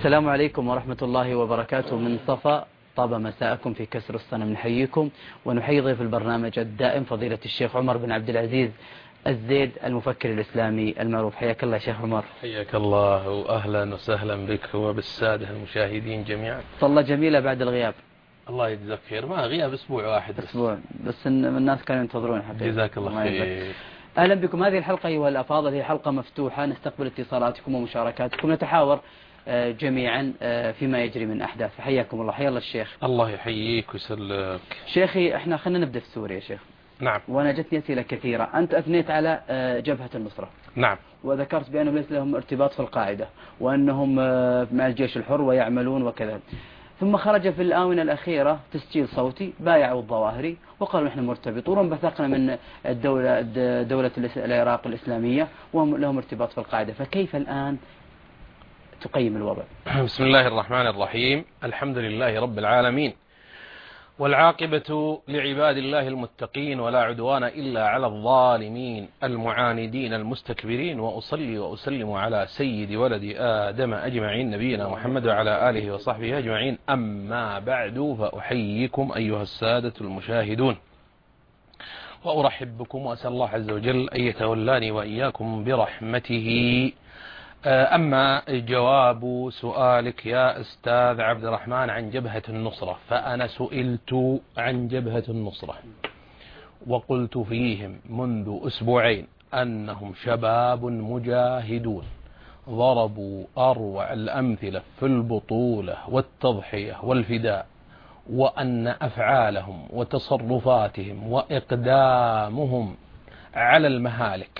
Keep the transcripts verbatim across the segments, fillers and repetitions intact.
السلام عليكم ورحمة الله وبركاته. من صفا طاب مساءكم في كسر الصنم نحييكم ونحيي ضيف البرنامج الدائم فضيلة الشيخ عمر بن عبد العزيز الزيد المفكر الإسلامي المعروف. حياك الله شيخ عمر. حياك الله وأهلا وسهلا بك وبالسادة المشاهدين جميعا. صلى جميلة بعد الغياب. الله يجزاك خير. ما غياب أسبوع واحد بس. أسبوع بس الناس كانوا ينتظرون حقيقة. جزاك الله خير. أهلا بكم. هذه الحلقة أيها الأفاضل هي حلقة مفتوحة، نستقبل اتصالاتكم ومشاركاتكم، نتحاور جميعا فيما يجري من أحداث. حياكم الله. حيا الله الشيخ. الله يحييك ويسلمك. شيخي احنا خلينا نبدأ في سوريا شيخ. نعم. وأنا جتني أسئلة كثيرة. أنت أثنيت على جبهة النصرة. نعم. وذكرت بأنهم ليس لهم ارتباط في القاعدة وأنهم مع الجيش الحر ويعملون وكذا. ثم خرج في الآونة الأخيرة تسجيل صوتي بايعوا الظواهري وقالوا نحن مرتبطون وانبثقنا من الدولة دولة العراق الإسلامية وهم لهم ارتباط في القاعدة. فكيف الآن تقيم الوضع؟ بسم الله الرحمن الرحيم. الحمد لله رب العالمين والعاقبة لعباد الله المتقين ولا عدوان إلا على الظالمين المعاندين المستكبرين، وأصلي وأسلم على سيد ولد آدم أجمعين نبينا محمد وعلى آله وصحبه أجمعين. أما بعد فأحييكم أيها السادة المشاهدون وأرحب بكم وأسأل الله عز وجل أن يتولاني وإياكم برحمته. أما جواب سؤالك يا أستاذ عبد الرحمن عن جبهة النصرة، فأنا سئلت عن جبهة النصرة وقلت فيهم منذ أسبوعين أنهم شباب مجاهدون ضربوا أروع الأمثلة في البطولة والتضحية والفداء، وأن أفعالهم وتصرفاتهم وإقدامهم على المهالك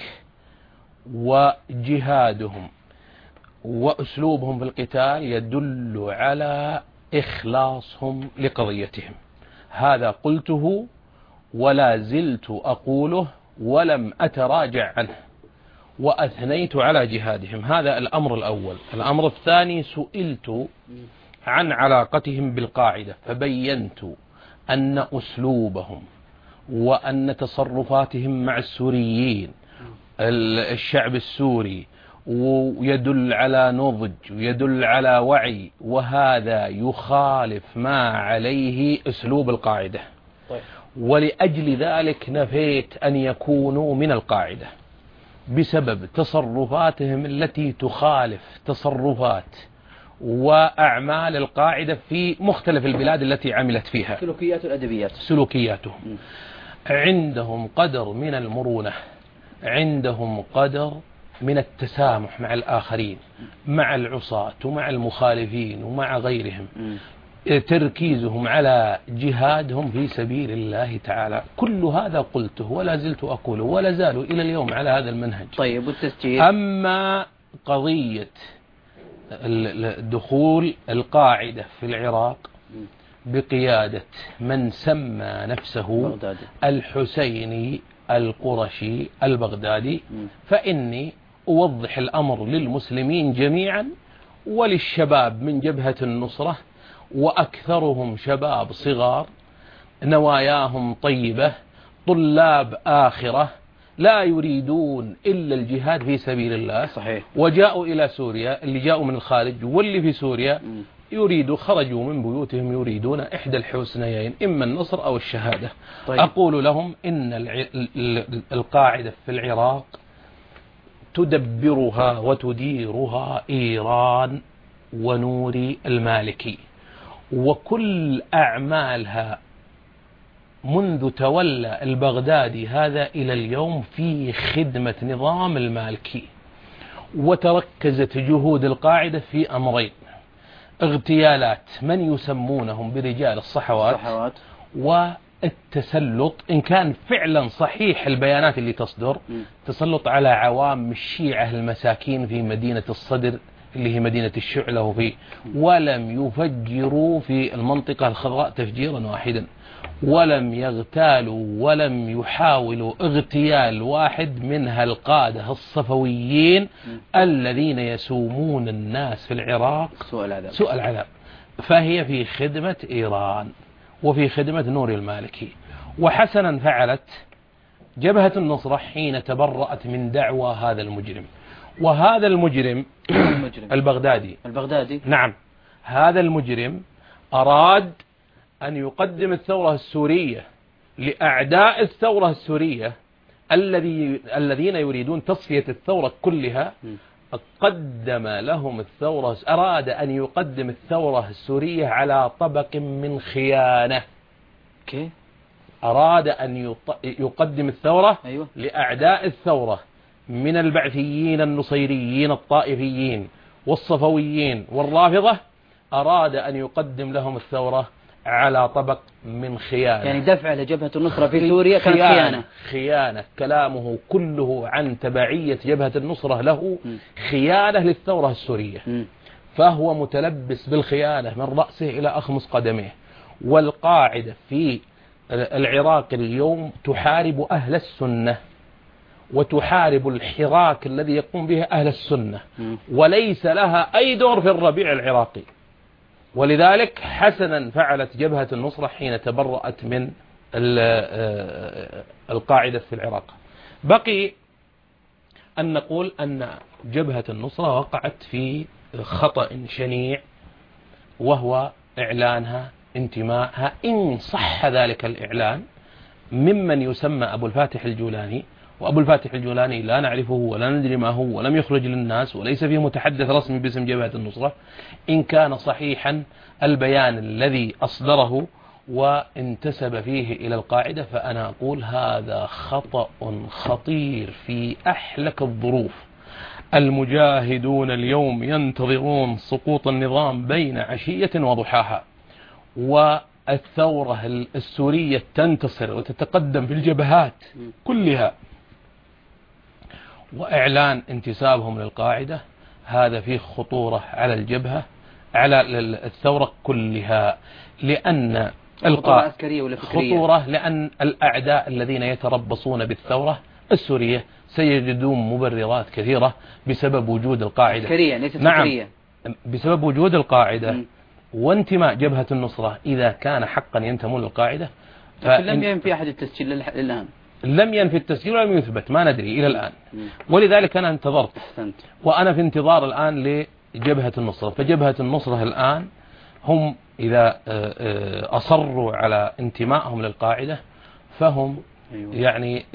وجهادهم وأسلوبهم في القتال يدل على إخلاصهم لقضيتهم. هذا قلته ولا زلت أقوله ولم أتراجع عنه، وأثنيت على جهادهم. هذا الأمر الأول. الأمر الثاني سئلت عن علاقتهم بالقاعدة، فبينت أن أسلوبهم وأن تصرفاتهم مع السوريين الشعب السوري ويدل على نضج ويدل على وعي، وهذا يخالف ما عليه أسلوب القاعدة. طيب. ولأجل ذلك نفيت أن يكونوا من القاعدة بسبب تصرفاتهم التي تخالف تصرفات وأعمال القاعدة في مختلف البلاد التي عملت فيها. سلوكيات الأدبيات. سلوكياتهم. م. عندهم قدر من المرونة، عندهم قدر من التسامح مع الآخرين، مع العصاة ومع المخالفين ومع غيرهم. تركيزهم على جهادهم في سبيل الله تعالى. كل هذا قلته ولا زلت أقوله ولا زالوا إلى اليوم على هذا المنهج. طيب والتسجيل؟ أما قضية دخول القاعدة في العراق بقيادة من سمى نفسه بغدادي. الحسيني القرشي البغدادي، فإني أوضح الأمر للمسلمين جميعا وللشباب من جبهة النصرة، وأكثرهم شباب صغار نواياهم طيبة طلاب آخرة لا يريدون إلا الجهاد في سبيل الله. صحيح. وجاءوا إلى سوريا، اللي جاءوا من الخارج واللي في سوريا يريدوا خرجوا من بيوتهم يريدون إحدى الحسنيين، إما النصر أو الشهادة. طيب. أقول لهم إن القاعدة في العراق تدبرها وتديرها إيران ونوري المالكي، وكل أعمالها منذ تولى البغدادي هذا إلى اليوم في خدمة نظام المالكي. وتركزت جهود القاعدة في أمرين: اغتيالات من يسمونهم برجال الصحوات, الصحوات. والتسلط، إن كان فعلا صحيح البيانات اللي تصدر، م. تسلط على عوام الشيعة المساكين في مدينة الصدر اللي هي مدينة الشعلة وفي، ولم يفجروا في المنطقة الخضراء تفجيرا واحدا، ولم يغتالوا ولم يحاولوا اغتيال واحد من هالقادة الصفويين الذين يسومون الناس في العراق سوء العذاب. سوء العذاب. فهي في خدمة إيران وفي خدمة نور المالكي. وحسنا فعلت جبهة النصرة حين تبرأت من دعوى هذا المجرم، وهذا المجرم, المجرم البغدادي البغدادي نعم هذا المجرم أراد أن يقدم الثورة السورية لأعداء الثورة السورية الذي الذين يريدون تصفية الثورة كلها. قدم لهم الثورة أراد أن يقدم الثورة السورية على طبق من خيانة. كيف؟ أراد أن يقدم الثورة أيوة. لأعداء الثورة من البعثيين النصيريين الطائفيين والصفويين والرافضة، أراد أن يقدم لهم الثورة على طبق من خيانة. يعني دفع لجبهة النصرة في سوريا كانت خيانة. خيانة. كلامه كله عن تبعية جبهة النصرة له خيانة للثورة السورية. م. فهو متلبس بالخيانة من رأسه إلى أخمص قدميه. والقاعدة في العراق اليوم تحارب أهل السنة وتحارب الحراك الذي يقوم به أهل السنة، وليس لها أي دور في الربيع العراقي. ولذلك حسنا فعلت جبهة النصرة حين تبرأت من القاعدة في العراق. بقي أن نقول أن جبهة النصرة وقعت في خطأ شنيع، وهو إعلانها انتمائها إن صح ذلك الإعلان ممن يسمى أبو الفاتح الجولاني. وأبو الفاتح الجولاني لا نعرفه ولا ندري ما هو ولم يخرج للناس وليس فيه متحدث رسمي باسم جبهة النصرة. إن كان صحيحا البيان الذي أصدره وانتسب فيه إلى القاعدة، فأنا أقول هذا خطأ خطير في أحلك الظروف. المجاهدون اليوم ينتظرون سقوط النظام بين عشية وضحاها، والثورة السورية تنتصر وتتقدم في الجبهات كلها، وإعلان انتسابهم للقاعدة هذا فيه خطورة على الجبهة على الثورة كلها، لأن خطورة عسكرية ولا فكرية؟ خطورة لأن الأعداء الذين يتربصون بالثورة السورية سيجدون مبررات كثيرة بسبب وجود القاعدة. عسكرية ليست نعم فكرية. بسبب وجود القاعدة م. وانتماء جبهة النصرة إذا كان حقا ينتمون للقاعدة. لم ينفي أحد التسجيل الآن، لم ينفي التسجيل ولم يثبت، ما ندري إلى الآن. ولذلك أنا انتظرت أحسنت. وأنا في انتظار الآن لجبهة النصرة. فجبهة النصرة الآن هم إذا أصروا على انتمائهم للقاعدة فهم أيوة. يعني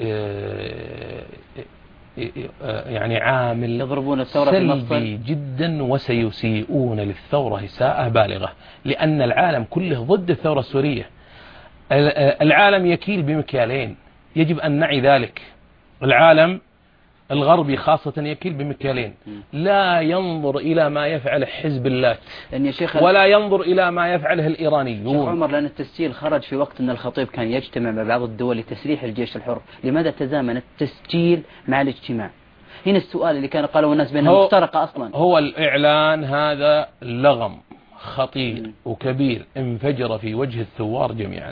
يعني عامل يضربون الثورة سلبي جدا وسيسيئون للثورة إساءة بالغة، لأن العالم كله ضد الثورة السورية. العالم يكيل بمكيالين، يجب أن نعي ذلك. العالم الغربي خاصة يكيل بمكيالين، لا ينظر إلى ما يفعل حزب الله يا شيخ ولا ينظر إلى ما يفعله الإيرانيون. شيخ عمر، لأن التسجيل خرج في وقت أن الخطيب كان يجتمع مع بعض الدول لتسريح الجيش الحر. لماذا تزامن التسجيل مع الاجتماع؟ هنا السؤال اللي كان قالوا الناس بأنها مفترقة أصلا. هو الإعلان هذا لغم خطير م. وكبير انفجر في وجه الثوار جميعا،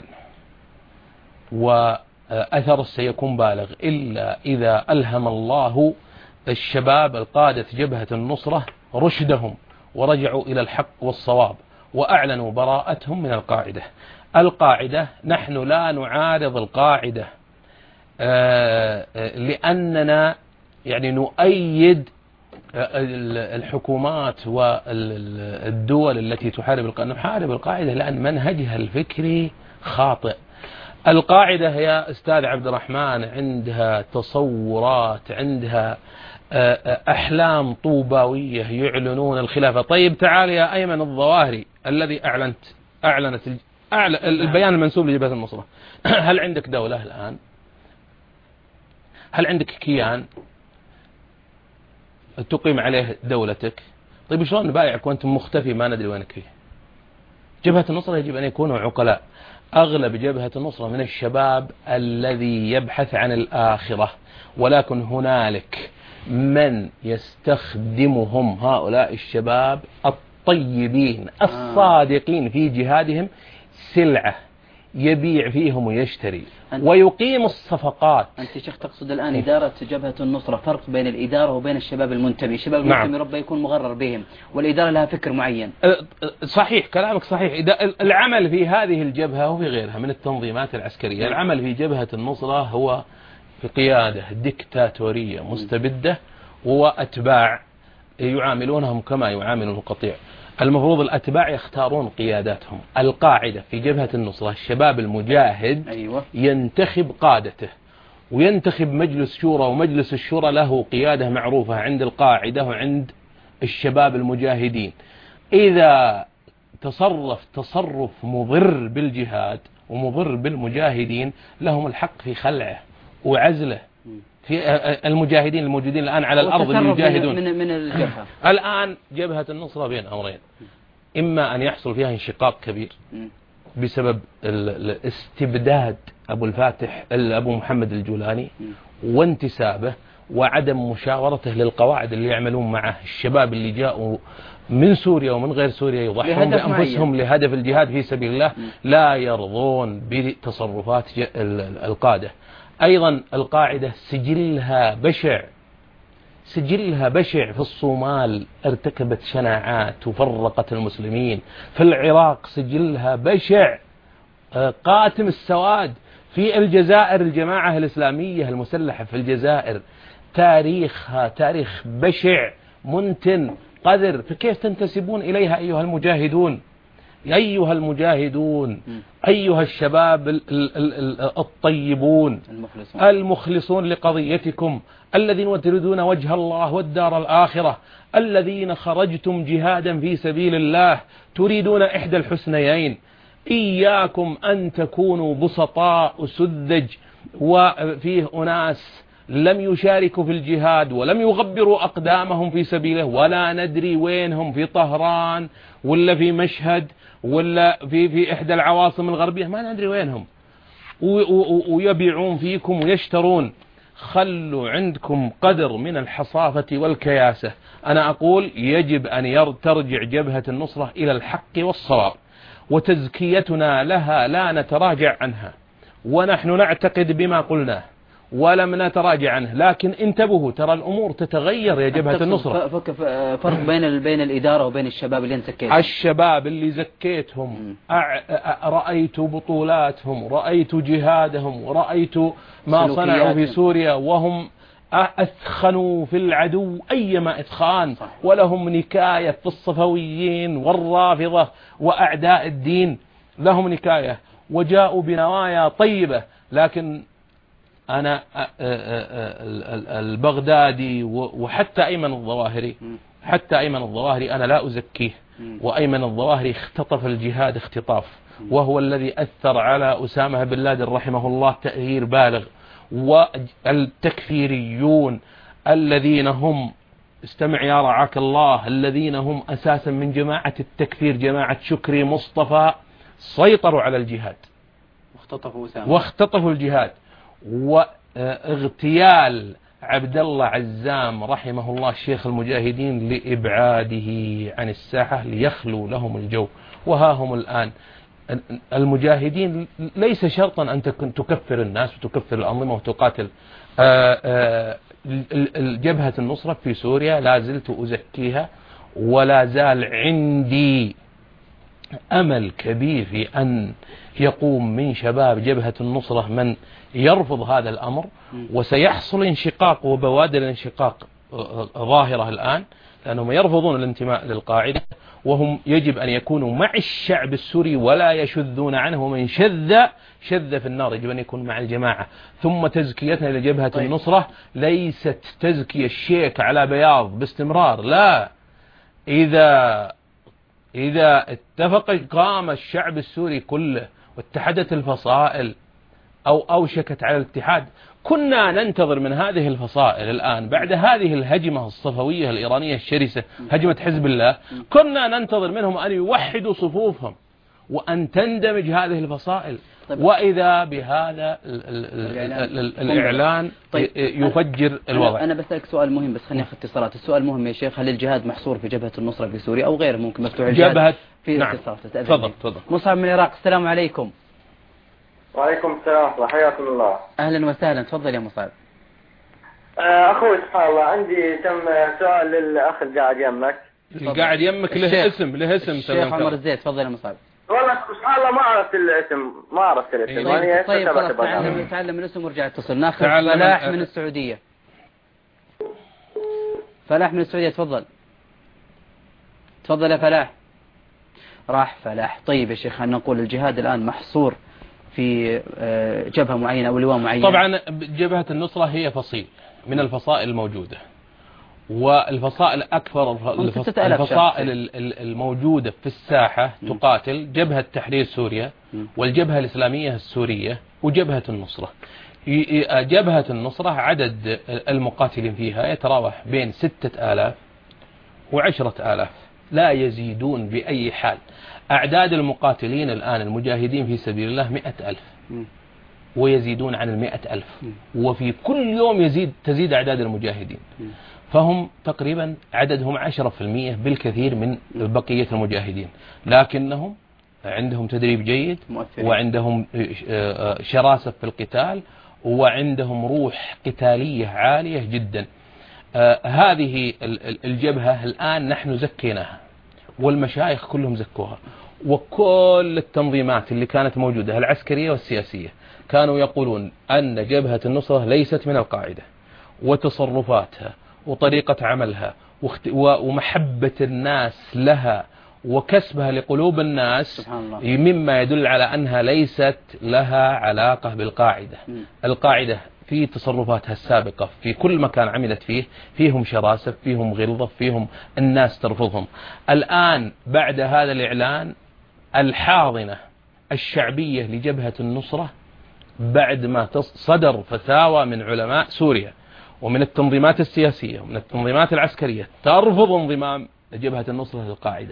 وأثر سيكون بالغ إلا إذا ألهم الله الشباب القادة جبهة النصرة رشدهم ورجعوا إلى الحق والصواب وأعلنوا براءتهم من القاعدة. القاعدة نحن لا نعارض القاعدة لأننا يعني نؤيد الحكومات والدول التي تحارب القاعدة. نحارب القاعدة لأن منهجها الفكري خاطئ. القاعدة يا أستاذ عبد الرحمن عندها تصورات، عندها أحلام طوباوية يعلنون الخلافة. طيب تعال يا أيمن الظواهري الذي أعلنت أعلنت البيان المنسوب لجبهة النصرة، هل عندك دولة الآن؟ هل عندك كيان تقيم عليه دولتك؟ طيب شلون نبايعك وأنت مختفي ما ندري وينك فيه؟ جبهة النصرة يجب أن يكونوا عقلاء. أغلب جبهة النصرة من الشباب الذي يبحث عن الآخرة، ولكن هنالك من يستخدمهم هؤلاء الشباب الطيبين الصادقين في جهادهم سلعة يبيع فيهم ويشتري ويقيم الصفقات. أنت شيخ تقصد الآن إدارة جبهة النصرة فرق بين الإدارة وبين الشباب المنتمي. الشباب المنتمي نعم. ربما يكون مغرر بهم، والإدارة لها فكر معين. صحيح كلامك صحيح. العمل في هذه الجبهة وفي غيرها من التنظيمات العسكرية، العمل في جبهة النصرة هو في قيادة ديكتاتورية مستبدة وأتباع يعاملونهم كما يعامل القطيع. المفروض الأتباع يختارون قياداتهم. القاعدة في جبهة النصرة الشباب المجاهد أيوة. ينتخب قادته وينتخب مجلس شورى، ومجلس الشورى له قيادة معروفة عند القاعدة وعند الشباب المجاهدين. إذا تصرف تصرف مضر بالجهاد ومضر بالمجاهدين لهم الحق في خلعه وعزله. في المجاهدين الموجودين الآن على الأرض اللي يجاهدون من من الجبهة الآن جبهة النصرة بين أمرين، إما أن يحصل فيها انشقاق كبير بسبب الاستبداد أبو الفاتح أبو محمد الجولاني وانتسابه وعدم مشاورته للقواعد اللي يعملون معه، الشباب اللي جاءوا من سوريا ومن غير سوريا يضحون بأنفسهم لهدف الجهاد في سبيل الله، لا يرضون بتصرفات القادة. أيضا القاعدة سجلها بشع، سجلها بشع. في الصومال ارتكبت شناعات وفرقت المسلمين، في العراق سجلها بشع قاتم السواد، في الجزائر الجماعة الإسلامية المسلحة في الجزائر تاريخها تاريخ بشع منتن قذر. فكيف تنتسبون إليها أيها المجاهدون؟ أيها المجاهدون، أيها الشباب الطيبون المخلصون, المخلصون لقضيتكم، الذين تريدون وجه الله والدار الآخرة، الذين خرجتم جهادا في سبيل الله تريدون إحدى الحسنيين. إياكم أن تكونوا بسطاء سذج وفيه أناس لم يشاركوا في الجهاد ولم يغبروا أقدامهم في سبيله، ولا ندري وينهم، في طهران ولا في مشهد ولا في في إحدى العواصم الغربية، ما ندري وينهم، ويبيعون فيكم ويشترون. خلوا عندكم قدر من الحصافة والكياسة. أنا أقول يجب أن ترجع جبهة النصرة إلى الحق والصواب، وتزكيتنا لها لا نتراجع عنها، ونحن نعتقد بما قلناه ولم نتراجع عنه. لكن انتبهوا، ترى الأمور تتغير يا جبهة النصرة. فرق بين بين الإدارة وبين الشباب اللي زكيتهم. الشباب اللي زكيتهم رأيت بطولاتهم، رأيت جهادهم، ورأيت ما صنعوا في سوريا، وهم أثخنوا في العدو أيما إثخان، ولهم نكاية في الصفويين والرافضة وأعداء الدين، لهم نكاية وجاءوا بنوايا طيبة. لكن أنا البغدادي وحتى أيمن الظواهري، حتى أيمن الظواهري أنا لا أزكيه، وأيمن الظواهري اختطف الجهاد اختطاف، وهو الذي أثر على أسامة بن لادن رحمه الله تأثير بالغ. والتكفيريون الذين هم، استمع يا رعاك الله، الذين هم أساسا من جماعة التكفير، جماعة شكري مصطفى، سيطروا على الجهاد واختطفوا أسامة واختطفوا الجهاد. واغتيال عبد الله عزام رحمه الله شيخ المجاهدين لإبعاده عن الساحة ليخلوا لهم الجو. وها هم الآن المجاهدين ليس شرطا أن تكفر الناس وتكفر الأنظمة وتقاتل. الجبهة النصرة في سوريا لا زلت أزكيها، ولا زال عندي أمل كبير في أن يقوم من شباب جبهة النصرة من يرفض هذا الأمر، وسيحصل انشقاق وبوادر الانشقاق ظاهرة الآن، لأنهم يرفضون الانتماء للقاعدة، وهم يجب أن يكونوا مع الشعب السوري ولا يشذون عنه، ومن شذ شذ في النار، يجب أن يكون مع الجماعة. ثم تزكيتنا لجبهة طيب. النصرة ليست تزكية الشيك على بياض باستمرار، لا. إذا إذا اتفق قام الشعب السوري كله واتحدت الفصائل أو أوشكت على الاتحاد، كنا ننتظر من هذه الفصائل الآن بعد هذه الهجمة الصفوية الإيرانية الشرسة، هجمة حزب الله، كنا ننتظر منهم أن يوحدوا صفوفهم وأن تندمج هذه الفصائل. طيب. وإذا بهذا الإعلان طيب. يفجر الوضع. أنا بسألك سؤال مهم، بس خليني أخذ اتصالات. السؤال مهم يا شيخ، هل الجهاد محصور في جبهة النصرة في سوريا أو غيره؟ ممكن مفتوح الجهاد في نعم. اتصالات. تفضل تفضل. مصعب من العراق، السلام عليكم. وعليكم السلام، حياكم الله. أهلا وسهلا، تفضل يا مصعب. أخوي سبحان الله، عندي تم سؤال للأخ القاعد يمك. القاعد يمك له اسم، له اسم. الشيخ عمر الزيت، تفضل يا مصعب. والله سبحان الله ما عرفت الاسم، ما عرفت الاسم. طيب, طيب خلاص، تعلم تعلم الاسم ورجع اتصل. ناخذ فلاح من السعودية. فلاح من السعودية، تفضل تفضل يا فلاح. راح فلاح. طيب يا شيخ، أن نقول الجهاد الآن محصور في جبهة معينة أو لواء معين؟ طبعا جبهة النصرة هي فصيل من الفصائل الموجودة، والفصائل أكثر الفصائل الموجودة في الساحة تقاتل جبهة تحرير سوريا والجبهة الإسلامية السورية وجبهة النصرة. جبهة النصرة عدد المقاتلين فيها يتراوح بين ستة آلاف وعشرة آلاف، لا يزيدون بأي حال. أعداد المقاتلين الآن المجاهدين في سبيل الله مئة ألف ويزيدون عن المئة ألف، وفي كل يوم يزيد تزيد أعداد المجاهدين، فهم تقريبا عددهم عشرة في المئة بالكثير من بقية المجاهدين، لكنهم عندهم تدريب جيد مؤثرين. وعندهم شراسة في القتال، وعندهم روح قتالية عالية جدا. آه هذه الجبهة الآن نحن زكيناها، والمشايخ كلهم زكوها، وكل التنظيمات اللي كانت موجودة العسكرية والسياسية كانوا يقولون أن جبهة النصرة ليست من القاعدة، وتصرفاتها وطريقة عملها ومحبة الناس لها وكسبها لقلوب الناس مما يدل على أنها ليست لها علاقة بالقاعدة. القاعدة في تصرفاتها السابقة في كل مكان عملت فيه فيهم شراسة، فيهم غلظة، فيهم الناس ترفضهم. الآن بعد هذا الإعلان الحاضنة الشعبية لجبهة النصرة، بعد ما صدر فتاوى من علماء سوريا ومن التنظيمات السياسية ومن التنظيمات العسكرية ترفض انضمام جبهة النصرة للقاعدة،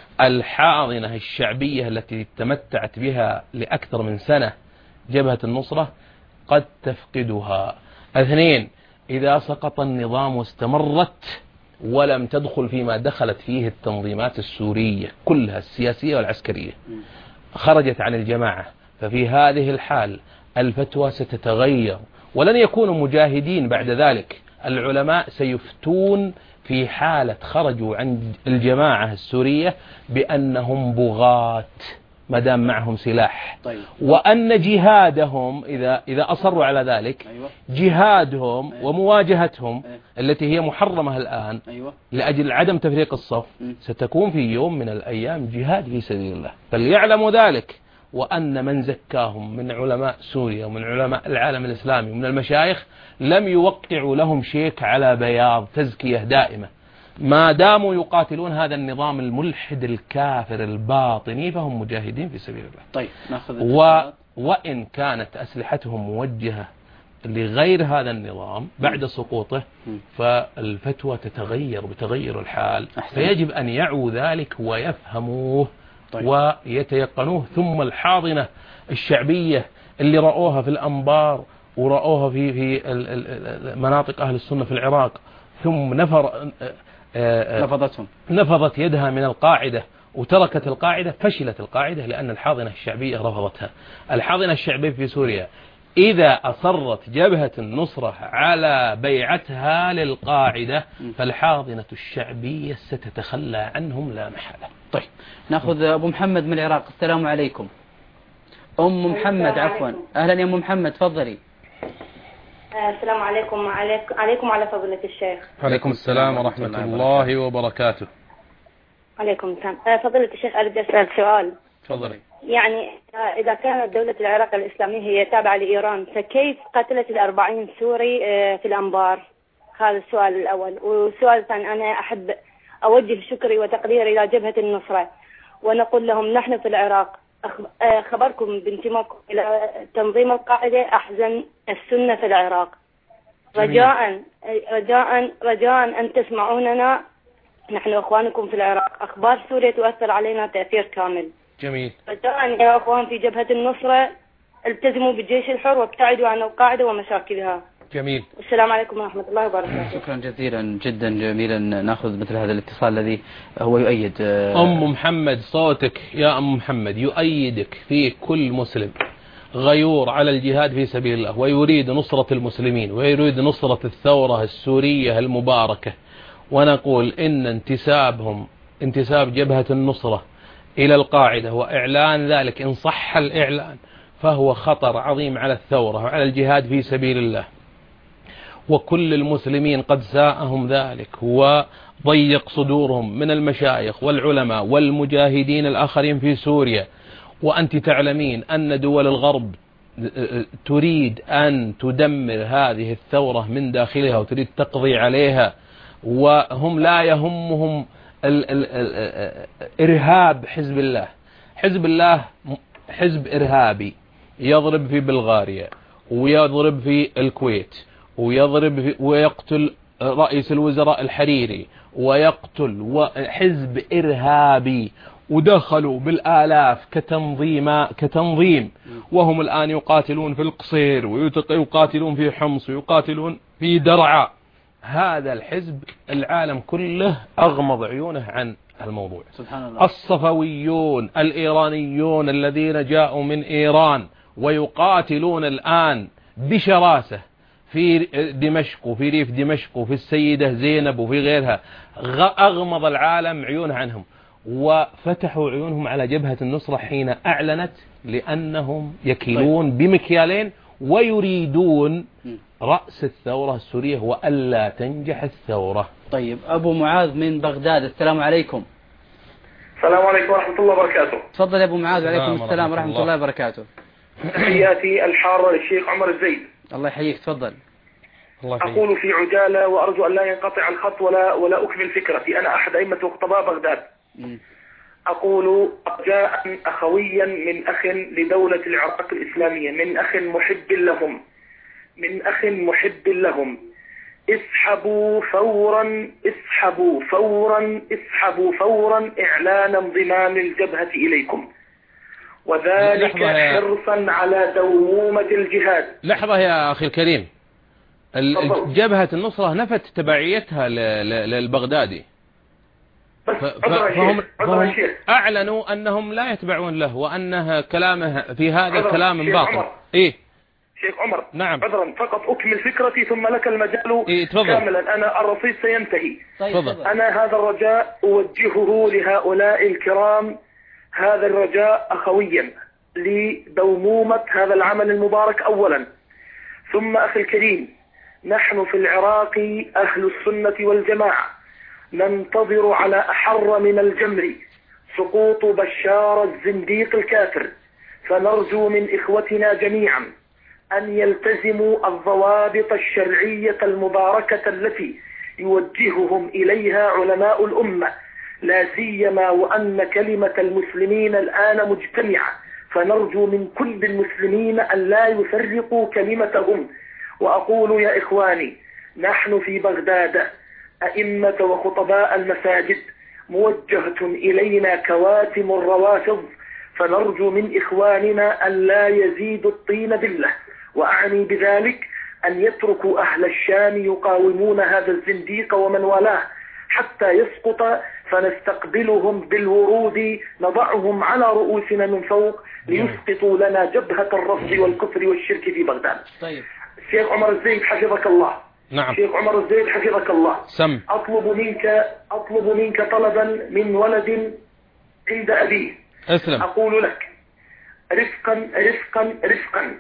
الحاضنة الشعبية التي تمتعت بها لأكثر من سنة جبهة النصرة قد تفقدها. اثنين، إذا سقط النظام واستمرت ولم تدخل فيما دخلت فيه التنظيمات السورية كلها السياسية والعسكرية، خرجت عن الجماعة، ففي هذه الحال الفتوى ستتغير ولن يكونوا مجاهدين بعد ذلك. العلماء سيفتون في حالة خرجوا عن الجماعة السورية بأنهم بغاة ما دام معهم سلاح. طيب. وأن جهادهم إذا إذا أصروا على ذلك، أيوة. جهادهم أيوة. ومواجهتهم أيوة. التي هي محرمة الآن، أيوة. لأجل عدم تفريق الصف، م. ستكون في يوم من الأيام جهاد في سبيل الله، فليعلموا ذلك. وأن من زكاهم من علماء سوريا ومن علماء العالم الإسلامي ومن المشايخ لم يوقعوا لهم شيك على بياض، تزكية دائمة. ما داموا يقاتلون هذا النظام الملحد الكافر الباطني فهم مجاهدين في سبيل الله. طيب ناخذ و... وإن كانت أسلحتهم موجهة لغير هذا النظام بعد سقوطه، فالفتوى تتغير بتغير الحال. أحسن. فيجب أن يعوا ذلك ويفهموه. طيب. ويتيقنوه. ثم الحاضنة الشعبية اللي رأوها في الأنبار ورأوها في في مناطق أهل السنة في العراق، ثم نفر نفضتهم نفضت يدها من القاعدة وتركت القاعدة، فشلت القاعدة لأن الحاضنة الشعبية رفضتها. الحاضنة الشعبية في سوريا إذا أصرت جبهة النصرة على بيعتها للقاعدة فالحاضنة الشعبية ستتخلى عنهم لا محالة. طيب نأخذ أبو محمد من العراق. السلام عليكم. أم محمد عفوا. أهلا يا أم محمد، تفضلي. السلام عليكم. عليكم على فضيلة الشيخ. عليكم السلام ورحمة الله وبركاته. عليكم السلام. فضيلة الشيخ أريد أسأل سؤال. تفضلي. يعني إذا كانت دولة العراق الإسلامية هي تابعة لإيران، فكيف قتلت الأربعين سوري في الأنبار؟ هذا السؤال الأول. والسؤال الثاني، أنا أحب أوجه شكري وتقديري إلى جبهة النصرة، ونقول لهم نحن في العراق خبركم بانتماءكم إلى تنظيم القاعدة أحزن السنة في العراق. رجاء رجاء رجاء أن تسمعوننا، نحن أخوانكم في العراق. أخبار سوريا تؤثر علينا تأثير كامل. جميل. رجاء يا أخوان في جبهة النصرة التزموا بالجيش الحر وابتعدوا عن القاعدة ومشاكلها. جميل. السلام عليكم ورحمة الله وبركاته. شكرا جزيلا، جدا جميلا. نأخذ مثل هذا الاتصال الذي هو يؤيد. أم محمد، صوتك يا أم محمد يؤيدك في كل مسلم غيور على الجهاد في سبيل الله ويريد نصرة المسلمين ويريد نصرة الثورة السورية المباركة. ونقول إن انتسابهم انتساب جبهة النصرة إلى القاعدة وإعلان ذلك إن صح الإعلان فهو خطر عظيم على الثورة وعلى الجهاد في سبيل الله. وكل المسلمين قد ساءهم ذلك وضيق صدورهم من المشايخ والعلماء والمجاهدين الآخرين في سوريا. وأنت تعلمين أن دول الغرب تريد أن تدمر هذه الثورة من داخلها وتريد تقضي عليها، وهم لا يهمهم ال ال ال إرهاب حزب الله. حزب الله حزب إرهابي يضرب في بلغاريا ويضرب في الكويت ويضرب في ويقتل رئيس الوزراء الحريري ويقتل، حزب إرهابي، ودخلوا بالآلاف كتنظيم كتنظيم وهم الآن يقاتلون في القصير ويقاتلون في حمص ويقاتلون في درعا. هذا الحزب العالم كله أغمض عيونه عن الموضوع. سبحان الله. الصفويون الإيرانيون الذين جاءوا من إيران ويقاتلون الآن بشراسة في دمشق وفي ريف دمشق وفي السيدة زينب وفي غيرها، أغمض العالم عيونه عنهم وفتحوا عيونهم على جبهة النصرة حين أعلنت، لأنهم يكيلون بمكيالين ويريدون رأس الثورة السورية وألا تنجح الثورة. طيب أبو معاذ من بغداد، السلام عليكم. السلام عليكم ورحمة الله وبركاته. تفضل يا أبو معاذ. وعليكم السلام ورحمة الله, الله وبركاته. تحياتي الحارة للشيخ عمر الزيد. الله يحييك، تفضل. الله يحييك. أقول في عجالة وأرجو أن لا ينقطع الخط ولا ولا أكمل فكرتي. أنا أحد أئمة وخطباء بغداد. م. أقول رجاء أخويا من أخ لدولة العراق الإسلامية، من أخ محب لهم، من أخ محب لهم، اسحبوا فورا اسحبوا فورا اسحبوا فورا إعلان انضمام الجبهة إليكم، وذلك حرصا على دومومة الجهاد. لحظة يا أخي الكريم، جبهة النصرة نفت تبعيتها للبغدادي، فهم, فهم أعلنوا أنهم لا يتبعون له وأنه كلامه في هذا كلام باطل. إيه شيخ عمر، نعم، عذرا فقط أكمل فكرتي ثم لك المجال إيه كاملا. أنا الرصيد سينتهي. طيب. أنا هذا الرجاء أوجهه لهؤلاء الكرام، هذا الرجاء أخويا لدومومة هذا العمل المبارك أولا. ثم أخي الكريم، نحن في العراق أهل السنة والجماعة ننتظر على أحر من الجمر سقوط بشار الزنديق الكافر، فنرجو من إخوتنا جميعا أن يلتزموا الضوابط الشرعية المباركة التي يوجههم إليها علماء الأمة، لا سيما وأن كلمة المسلمين الآن مجتمعة، فنرجو من كل المسلمين أن لا يفرقوا كلمتهم. وأقول يا إخواني، نحن في بغداد أئمة وخطباء المساجد موجهة إلينا كواتم الروافض، فنرجو من إخواننا أن لا يزيدوا الطين بالله، وأعني بذلك أن يتركوا أهل الشام يقاومون هذا الزنديق ومن والاه حتى يسقط، فنستقبلهم بالورود نضعهم على رؤوسنا من فوق ليسقطوا لنا جبهة الرفض والكفر والشرك في بغداد. طيب. الشيخ عمر الزيد حفظك الله. نعم. شيخ عمر الزيد حفظك الله. سم. أطلب منك أطلب منك طلبا من ولد عند أبيه. أسلم. أقول لك رفقا رفقا رفقا،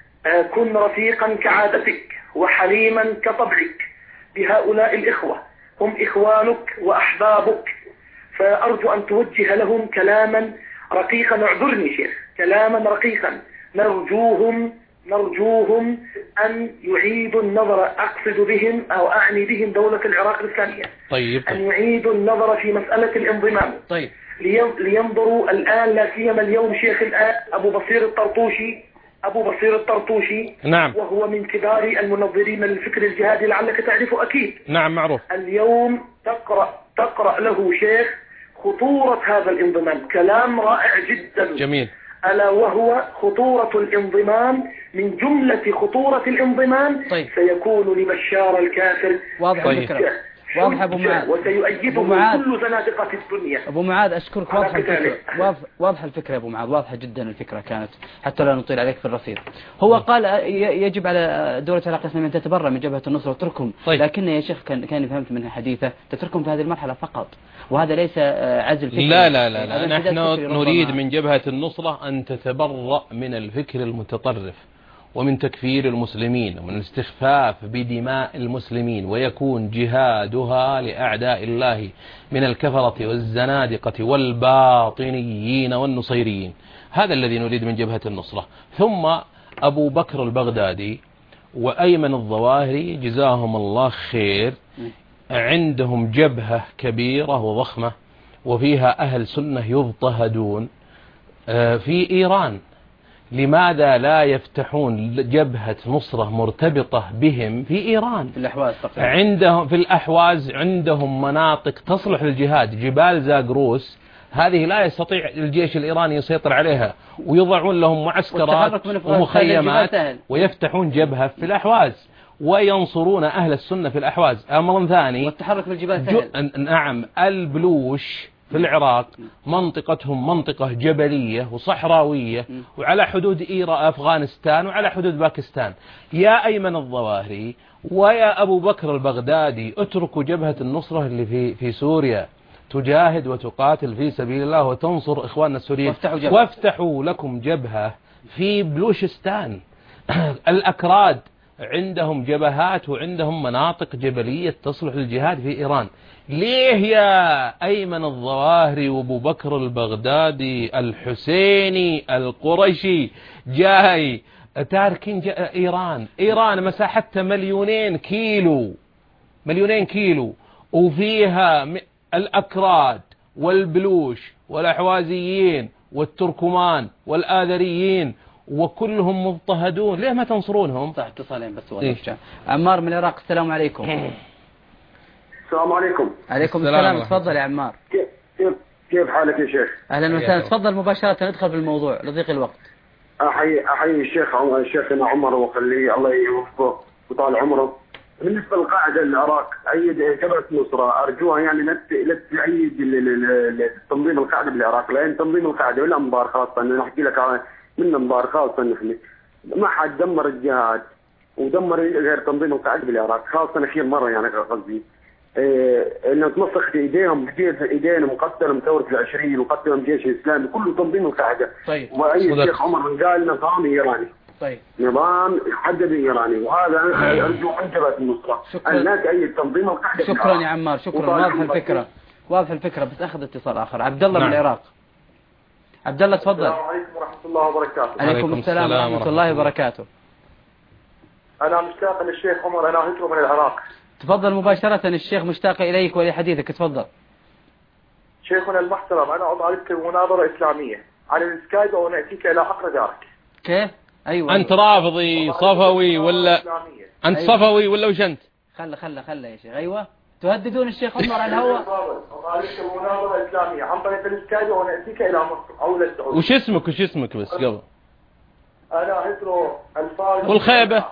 كن رفيقا كعادتك وحليما كطبعك بهؤلاء الإخوة، هم إخوانك وأحبابك، فأرجو أن توجه لهم كلاما رقيقا. اعذرني شيخ، كلاما رقيقا. نرجوهم نرجوهم أن يعيدوا النظر، أقصد بهم أو أعني بهم دولة العراق الإسلامية. طيب. أن يعيدوا النظر في مسألة الانضمام. طيب. لينظروا الآن، لا سيما اليوم شيخ الآن أبو بصير الطرطوشي أبو بصير الطرطوشي نعم، وهو من كبار المنظرين للفكر الجهادي، لعلك تعرفه أكيد. نعم معروف. اليوم تقرأ تقرأ له شيخ خطورة هذا الانضمام، كلام رائع جدا. جميل. ألا وهو خطورة الانضمام، من جملة خطورة الانضمام طيب. سيكون لبشار الكافر واضح الفكرة. واضح أبو معاذ. وسيؤيده كل زنادقة الدنيا. أبو معاذ أشكرك، واضح الفكرة. واضح الفكرة يا أبو معاذ، واضحة جدا الفكرة كانت، حتى لا نطيل عليك في الرصيد. هو قال يجب على دولة العراق الإسلامية أن تتبرأ من جبهة النصرة وتركهم. طيب. لكن يا شيخ كان كان فهمت من حديثه تتركهم في هذه المرحلة فقط، وهذا ليس عزل فكري. لا لا لا, لا. نحن نريد من جبهة النصرة أن تتبرأ من الفكر المتطرف ومن تكفير المسلمين ومن الاستخفاف بدماء المسلمين، ويكون جهادها لأعداء الله من الكفرة والزنادقة والباطنيين والنصيريين. هذا الذي نريد من جبهة النصرة. ثم أبو بكر البغدادي وأيمن الظواهري جزاهم الله خير، عندهم جبهة كبيرة وضخمة وفيها أهل سنة يضطهدون في إيران. لماذا لا يفتحون جبهة نصرة مرتبطة بهم في إيران؟ في الأحواز تقريبا. عندهم في الأحواز عندهم مناطق تصلح للجهاد، جبال زاغروس هذه لا يستطيع الجيش الإيراني يسيطر عليها، ويضعون لهم معسكرات ومخيمات ويفتحون جبهة في الأحواز وينصرون أهل السنة في الأحواز. أمر ثاني، والتحرك بالجبال سهل. نعم، البلوش في العراق منطقتهم منطقة جبلية وصحراوية وعلى حدود إيران أفغانستان وعلى حدود باكستان. يا أيمن الظواهري ويا أبو بكر البغدادي اتركوا جبهة النصرة اللي في في سوريا تجاهد وتقاتل في سبيل الله وتنصر إخواننا السوريين، وافتحوا, وافتحوا لكم جبهة في بلوشستان. الأكراد عندهم جبهات وعندهم مناطق جبلية تصلح للجهاد في إيران. ليه يا أيمن الظواهري وابو بكر البغدادي الحسيني القرشي جاي تاركين جا إيران؟ إيران مساحتها مليونين كيلو، مليونين كيلو، وفيها الأكراد والبلوش والأحوازيين والتركمان والآذريين وكلهم مضطهدون. ليه ما تنصرونهم؟ صح. اتصالين بس إيه؟ عمار من العراق، السلام عليكم. السلام عليكم. عليكم السلام. تفضل يا عمار. كيف كيف كيف حالك يا شيخ؟ اهلا وسهلا. تفضل مباشرة، ندخل بالموضوع لضيق الوقت. احيي احيي الشيخ شيخنا عمر وخليه الله يوفقه وطال عمره. بالنسبه للقاعده العراق ايد جبهه نصره، ارجوها يعني لا تأيد تنظيم القاعده بالعراق، لان تنظيم القاعده والانبار خاصه، انا احكي لك من انبار خاصه نحن ما حد دمر الجهاد ودمر غير تنظيم القاعده بالعراق، خاصه اخير مره يعني قصدي إيه انه تنسخ ايديهم بجيش ايدينا مقتلهم ثوره العشرين وقتلهم الجيش الاسلامي كله تنظيم القاعده. طيب. واي شيخ عمر من قال نظام ايراني. طيب. نظام يحدد ايراني، وهذا ارجو عن جبهه النصره ان لا تأيد تنظيم القاعده. شكرا يا عمار، شكرا. واضح الفكره، واضح الفكره. بس اخذ اتصال اخر. عبد الله نعم. من العراق. عبد الله تفضل. السلام عليكم ورحمه الله وبركاته. عليكم السلام ورحمه الله وبركاته. انا مشتاق للشيخ عمر، انا هجره من العراق. تفضل مباشرة، الشيخ مشتاق إليك ولحديثك. تفضل. شيخنا المحترم، أنا أطالبك بمناظرة إسلامية على السكايب ونأتيك إلى حقل دارك. كيف؟ أيوة. أنت رافضي صفوي ولا إسلامية. أنت أيوة. صفوي ولا وش أنت؟ خله خله خله يا شيخ. أيوة. تهددون الشيخ عمر على الهواء. أطالبك بمناظرة إسلامية عن طريق السكايب ونأتيك إلى مصر أو إلى السعودية. وش اسمك وش اسمك بس قبل؟ أنا هترو الفارس. والخيبة.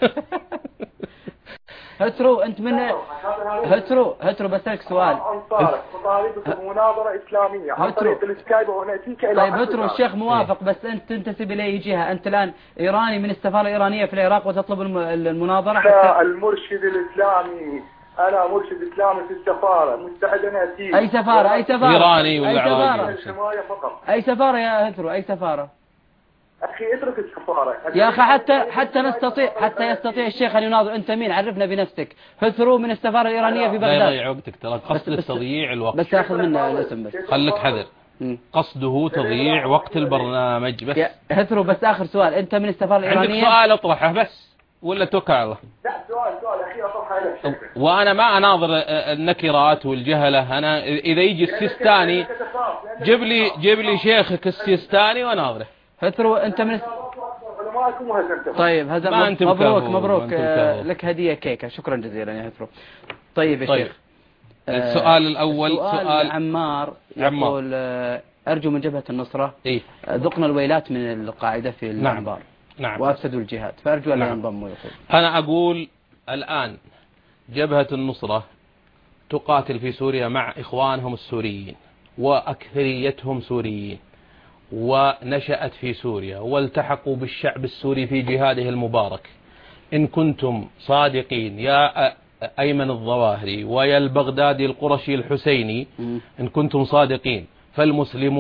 هترو انت من هترو هترو بسألك سؤال. مطالبك بمناظرة إسلامية عن طريق السكايب ونأتيك إلى. طيب هترو الشيخ موافق، بس انت تنتسب الى جهة، انت الان ايراني من السفارة الايرانية في العراق وتطلب المناظرة. لا، المرشد الاسلامي، انا مرشد اسلامي في السفارة، مستعد ان اتي. اي سفارة؟ اي سفارة؟ ايراني ولا عراقي؟ فقط. اي سفارة يا هترو؟ اي سفارة؟ أخي اترك السفارة يا أخي، حتى حتى نستطيع حتى يستطيع الشيخ أن يناظر. أنت مين؟ عرفنا بنفسك. هثرو من السفارة الإيرانية في بغداد. لا يضيع وقتك، ترى قصد تضييع الوقت. بس أخذ منه الاسم بس. خليك حذر. قصده تضييع وقت البرنامج بس. هثرو بس آخر سؤال، أنت من السفارة الإيرانية؟ عندك سؤال أطرحه بس ولا توكل على الله؟ لا، سؤال سؤال أخير أطرحه لك. وأنا ما أناظر النكرات والجهلة. أنا إذا يجي السيستاني جيب لي جيب لي شيخك السيستاني وأناظره. هثرو أنت من طيب هذا مبروك مبروك آه لك هدية كيكة. شكرا جزيلا يا هثرو. طيب يا طيب. شيخ، السؤال الأول سؤال, سؤال عمار يقول آه أرجو من جبهة النصرة. إيه؟ ذقنا الويلات من القاعدة في الأنبار. نعم. نعم. وأفسدوا الجهاد، فأرجو أن نعم. ينضموا. يقول أنا أقول الآن جبهة النصرة تقاتل في سوريا مع إخوانهم السوريين وأكثريتهم سوريين، ونشأت في سوريا والتحقوا بالشعب السوري في جهاده المبارك. إن كنتم صادقين يا أيمن الظواهري ويا البغدادي القرشي الحسيني، إن كنتم صادقين فالمسلمون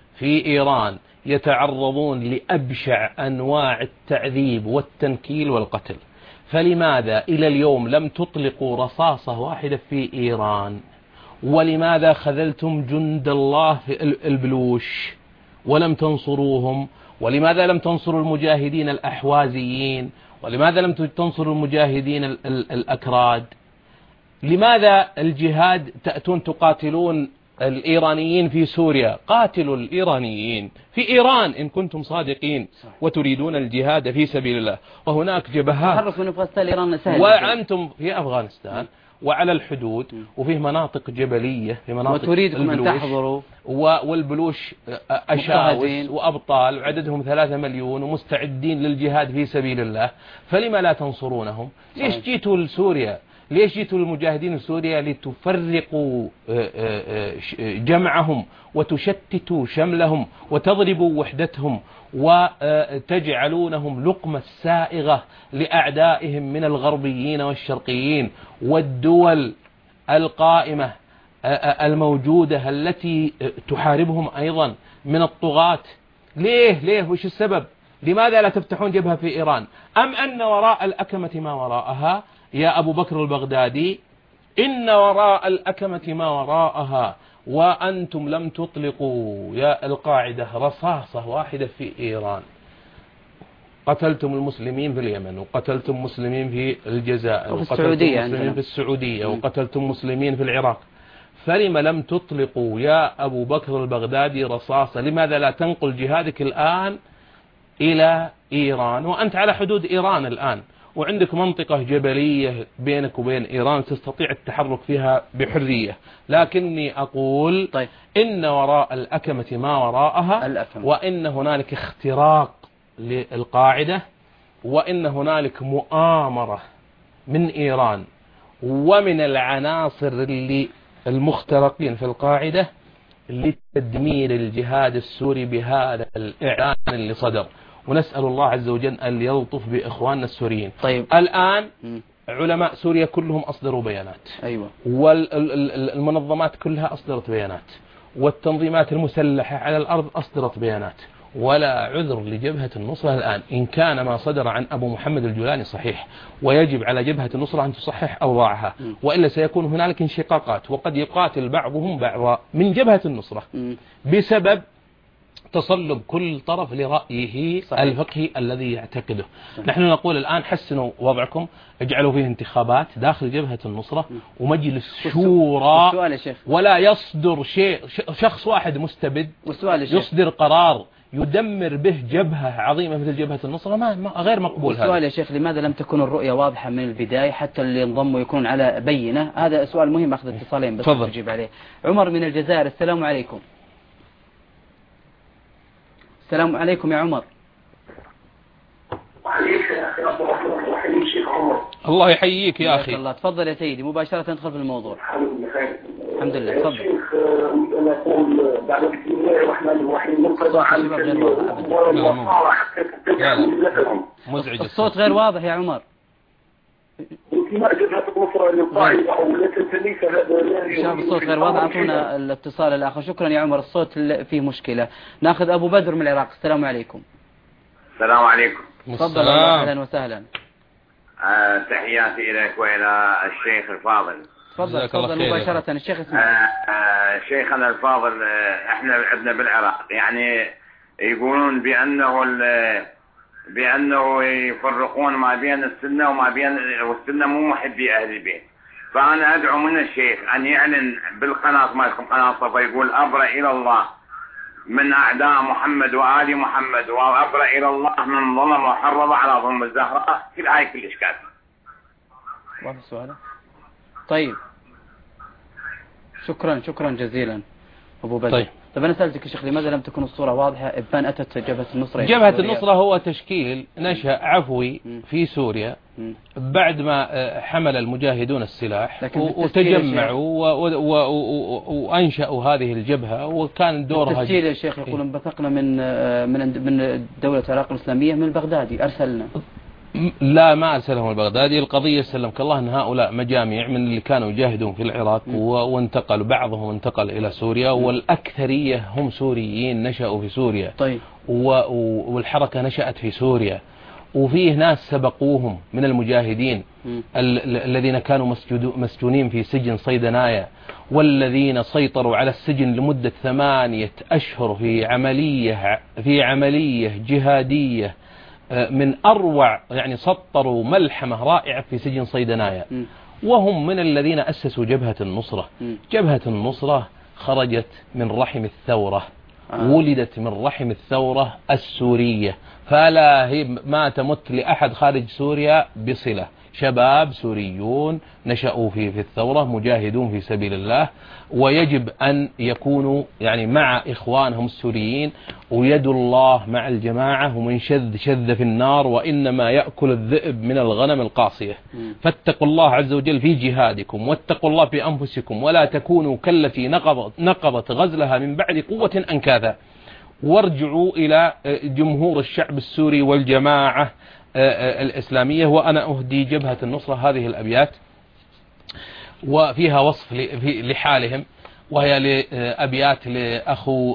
في إيران يتعرضون لأبشع أنواع التعذيب والتنكيل والقتل، فلماذا إلى اليوم لم تطلقوا رصاصة واحدة في إيران؟ ولماذا خذلتم جند الله في البلوش ولم تنصروهم؟ ولماذا لم تنصروا المجاهدين الأحوازيين؟ ولماذا لم تنصروا المجاهدين الأكراد؟ لماذا الجهاد تأتون تقاتلون الإيرانيين في سوريا؟ قاتلوا الإيرانيين في إيران إن كنتم صادقين وتريدون الجهاد في سبيل الله. وهناك جبهات تحرك من أفغانستان إيران سهل، وأنتم في أفغانستان وعلى الحدود وفيه مناطق جبلية، في مناطق وتريدكم أن تحضروا، والبلوش أشاوس وأبطال وعددهم ثلاثة مليون ومستعدين للجهاد في سبيل الله، فلما لا تنصرونهم؟ ليش جيتوا لسوريا؟ ليش جيتوا للمجاهدين سوريا لتفرقوا جمعهم وتشتتوا شملهم وتضربوا وحدتهم وتجعلونهم لقمة سائغة لأعدائهم من الغربيين والشرقيين والدول القائمة الموجودة التي تحاربهم أيضا من الطغاة؟ ليه ليه وش السبب؟ لماذا لا تفتحون جبهة في إيران؟ أم أن وراء الأكمة ما وراءها يا أبو بكر البغدادي؟ إن وراء الأكمة ما وراءها، وأنتم لم تطلقوا يا القاعدة رصاصة واحدة في إيران. قتلتم المسلمين في اليمن، وقتلتم مسلمين في الجزائر، وقتلتم مسلمين في السعودية، وقتلتم مسلمين في العراق، فلما لم تطلقوا يا أبو بكر البغدادي رصاصة؟ لماذا لا تنقل جهادك الآن إلى إيران وأنت على حدود إيران الآن، وعندك منطقة جبلية بينك وبين إيران تستطيع التحرك فيها بحرية؟ لكني أقول طيب. إن وراء الأكمة ما وراءها الأكمة. وإن هنالك اختراق للقاعدة، وإن هنالك مؤامرة من إيران ومن العناصر اللي المخترقين في القاعدة لتدمير الجهاد السوري بهذا الإعلان اللي صدر. ونسأل الله عز وجل أن يلطف بإخواننا السوريين. طيب. الآن م. علماء سوريا كلهم أصدروا بيانات، أيوة. والمنظمات كلها أصدرت بيانات، والتنظيمات المسلحة على الأرض أصدرت بيانات، ولا عذر لجبهة النصرة الآن إن كان ما صدر عن أبو محمد الجولاني صحيح، ويجب على جبهة النصرة أن تصحح أوضاعها، وإلا سيكون هنالك انشقاقات، وقد يقاتل بعضهم بعضا من جبهة النصرة بسبب تصلب كل طرف لرأيه صحيح. الفقهي الذي يعتقده. صحيح. نحن نقول الآن حسنوا وضعكم، اجعلوا فيه انتخابات داخل جبهة النصرة ومجلس شورى، ولا يصدر شيء شخص واحد مستبد يصدر قرار يدمر به جبهة عظيمة مثل جبهة النصرة، ما غير مقبول. هذا السؤال يا شيخ، لماذا لم تكن الرؤية واضحة من البداية حتى اللي ينضموا يكون على بينة؟ هذا سؤال مهم، أخذ اتصالين بس تجيب عليه. عمر من الجزائر، السلام عليكم. السلام عليكم يا عمر. الله يحييك يا أخي. الله، تفضل يا سيدي مباشرة ندخل في الموضوع. الحمد لله، تفضل. أنا أقول بعد بسم الله الرحمن الرحيم منقضى عن مزعج. الصوت غير واضح يا عمر. انتماء جبهة النصرة للقاعدة أو لتنتمي فهذا شاف الصوت غير واضح. أعطونا الاتصال الآخر. شكرا يا عمر، الصوت فيه مشكلة. ناخذ أبو بدر من العراق، السلام عليكم. السلام عليكم. تفضل. أهلا وسهلا. آه تحياتي إليك وإلى الشيخ الفاضل. تفضل تفضل مباشرة. الشيخ اسمه آه آه شيخنا الفاضل، آه احنا عندنا بالعراق يعني يقولون بأنه بأنه يفرقون ما بين السنة وما بين، والسنة مو محبي أهل البيت. فأنا أدعو من الشيخ أن يعلن بالقناة مالكم قناة صفا، يقول أبرأ إلى الله من أعداء محمد وآل محمد، وأبرأ إلى الله من ظلم وحرض على ظلم الزهراء في الآية كل إشكال. واضح سؤاله؟ طيب شكرا شكرا جزيلا أبو بدر. طيب طب أنا سألتك يا شيخ، لماذا لم تكن الصورة واضحة إبان أتت جبهة النصرة؟ جبهة النصرة هو تشكيل نشأ عفوي في سوريا بعد ما حمل المجاهدون السلاح وتجمعوا وأنشأوا هذه الجبهة، وكان دورها التسجيل يا شيخ يقولون بثقنا من من من دولة العراق الإسلامية من البغدادي أرسلنا. لا ما أرسلهم البغدادي. القضية سلمك الله أن هؤلاء مجاميع من اللي كانوا يجاهدون في العراق وانتقلوا، بعضهم انتقل إلى سوريا، والأكثرية هم سوريين نشأوا في سوريا. طيب. والحركة نشأت في سوريا، وفيه ناس سبقوهم من المجاهدين الذين كانوا مسجونين في سجن صيدنايا، والذين سيطروا على السجن لمدة ثمانية أشهر في عملية في عملية جهادية من أروع، يعني سطروا ملحمة رائعة في سجن صيدنايا. وهم من الذين أسسوا جبهة النصرة. جبهة النصرة خرجت من رحم الثورة، ولدت من رحم الثورة السورية، فلا هي ما تمت لأحد خارج سوريا بصلة. شباب سوريون نشأوا في في الثورة، مجاهدون في سبيل الله، ويجب أن يكونوا يعني مع إخوانهم السوريين، ويد الله مع الجماعة، ومن شذ شذ في النار وإنما يأكل الذئب من الغنم القاصية. فاتقوا الله عز وجل في جهادكم، واتقوا الله في أنفسكم، ولا تكونوا كالتي نقضت, نقضت غزلها من بعد قوة أنكاثا. وارجعوا إلى جمهور الشعب السوري والجماعة الإسلامية. وأنا أهدي جبهة النصرة هذه الأبيات، وفيها وصف لحالهم، وهي لأبيات لأخو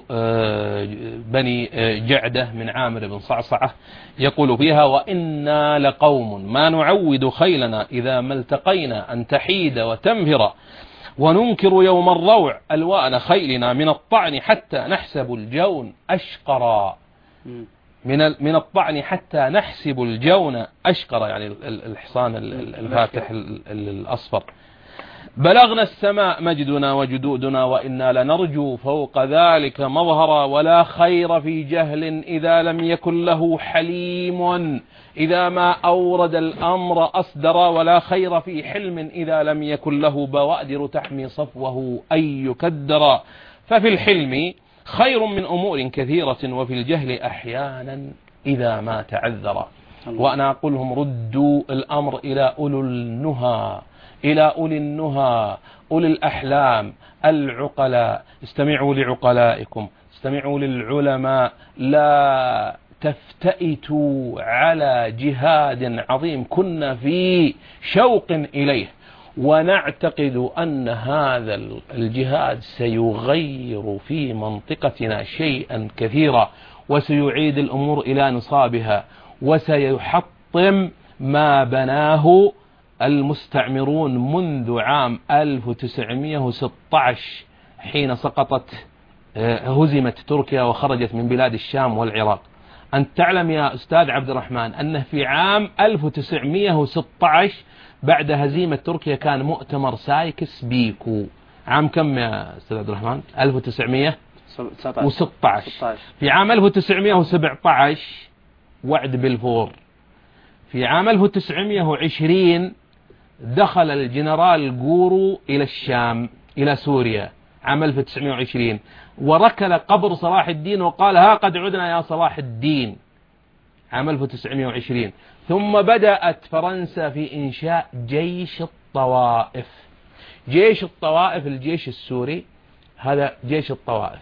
بني جعدة من عامر بن صعصعة، يقول فيها: وإنا لقوم ما نعود خيلنا إذا ما التقينا أن تحيد وتنفر، وننكر يوم الروع ألوان خيلنا من الطعن حتى نحسب الجون أشقرا. من من الطعن حتى نحسب الجون أشقر، يعني الحصان الفاتح الأصفر. بلغنا السماء مجدنا وجدودنا، وإنا لنرجو فوق ذلك مظهرا، ولا خير في جهل إذا لم يكن له حليم، إذا ما أورد الأمر أصدر، ولا خير في حلم إذا لم يكن له بوادر تحمي صفوه أن يكدر. ففي الحلم خير من أمور كثيرة، وفي الجهل أحيانا إذا ما تعذر. وأنا أقولهم: ردوا الأمر إلى أولو النهى، إلى أولي النهى، أولي الأحلام العقلاء. استمعوا لعقلائكم، استمعوا للعلماء، لا تفتئتوا على جهاد عظيم كنا في شوق إليه، ونعتقد أن هذا الجهاد سيغير في منطقتنا شيئا كثيرا، وسيعيد الأمور إلى نصابها، وسيحطم ما بناه المستعمرون منذ عام ألف وتسعمئة وستة عشر حين سقطت هزمت تركيا وخرجت من بلاد الشام والعراق. أن تعلم يا أستاذ عبد الرحمن أنه في عام ألف وتسعمئة وستة عشر بعد هزيمة تركيا كان مؤتمر سايكس بيكو. عام كم يا أستاذ عبد الرحمن؟ ألف وتسعمئة وستة عشر. في عام ألف وتسعمئة وسبعة عشر وعد بلفور. في عام ألف وتسعمئة وعشرين دخل الجنرال جورو إلى الشام إلى سوريا عام ألف وتسعمئة وعشرين، وركل قبر صلاح الدين وقال: ها قد عدنا يا صلاح الدين، عام ألف وتسعمئة وعشرين. ثم بدأت فرنسا في إنشاء جيش الطوائف. جيش الطوائف الجيش السوري هذا جيش الطوائف.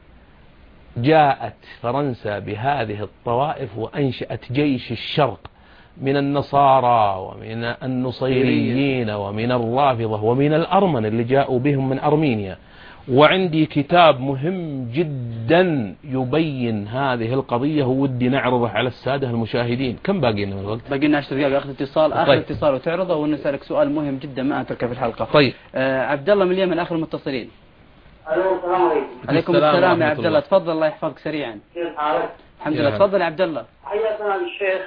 جاءت فرنسا بهذه الطوائف وأنشأت جيش الشرق من النصارى ومن النصيريين ومن الرافضة ومن الأرمن اللي جاءوا بهم من أرمينيا. وعندي كتاب مهم جدا يبين هذه القضية، ودي نعرضه على السادة المشاهدين. كم باقي لنا من الوقت؟ باقي لنا عشر دقائق. آخر اتصال آخر طيب. اتصال وتعرضه، ونسألك سؤال مهم جدا ما أتركه في الحلقة. طيب. آه عبد الله من اليمن آخر المتصلين. الو السلام عليكم. عليكم السلام يا عبد الله، تفضل الله يحفظك سريعا. كيف حالك؟ الحمد لله. تفضل يا عبد الله. حياكم الشيخ.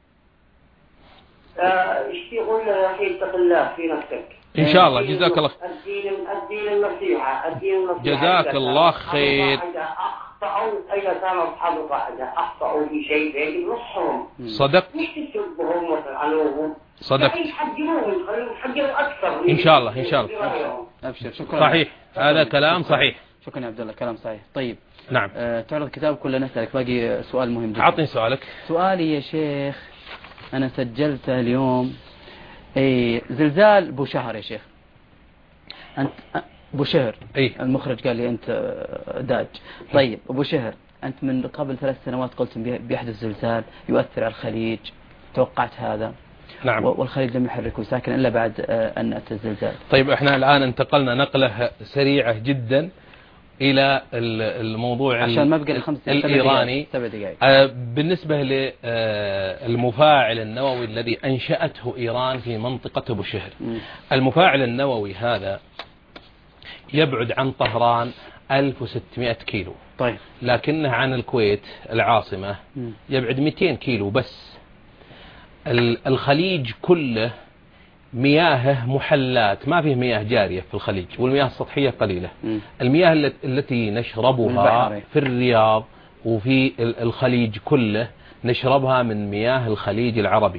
ايش يقول راح يتق الله في نفسك إن شاء الله. جزاك الله. الدين الدين النصيحة الدين النصيحة. جزاك الله خير. أخطأوا إذا كانوا أصحاب القاعدة أخطأوا في شيء يجب نصحهم. صدقت. مش تسبهم وتلعنوهم. صدقت. يحجموهم خليهم يحجموا أكثر. إن شاء الله إن شاء الله. أبشر. شكرا. صحيح هذا كلام صحيح. شكرا يا عبد الله، كلام صحيح. طيب. نعم. أه تعرض كتاب كله نسألك. باقي سؤال مهم جدا. عطني سؤالك. سؤالي يا شيخ أنا سجلته اليوم. أي زلزال بوشهر يا شيخ. أنت بوشهر. أي. المخرج قال لي أنت داج. طيب أبو شهر، أنت من قبل ثلاث سنوات قلت بيحدث زلزال يؤثر على الخليج، توقعت هذا. نعم. والخليج لم يحركه ساكن إلا بعد أن أتى الزلزال. طيب احنا الآن انتقلنا نقلة سريعة جدا إلى الموضوع عشان ما بقى الخمس الإيراني. سبع دقائق. آه بالنسبة للمفاعل النووي الذي أنشأته إيران في منطقة بوشهر. م. المفاعل النووي هذا يبعد عن طهران ألف وستمائة كيلو. طيب. لكنه عن الكويت العاصمة م. يبعد مئتين كيلو بس. الخليج كله مياهه محلات، ما فيه مياه جارية في الخليج، والمياه السطحية قليلة. م. المياه التي نشربها في الرياض وفي الخليج كله نشربها من مياه الخليج العربي.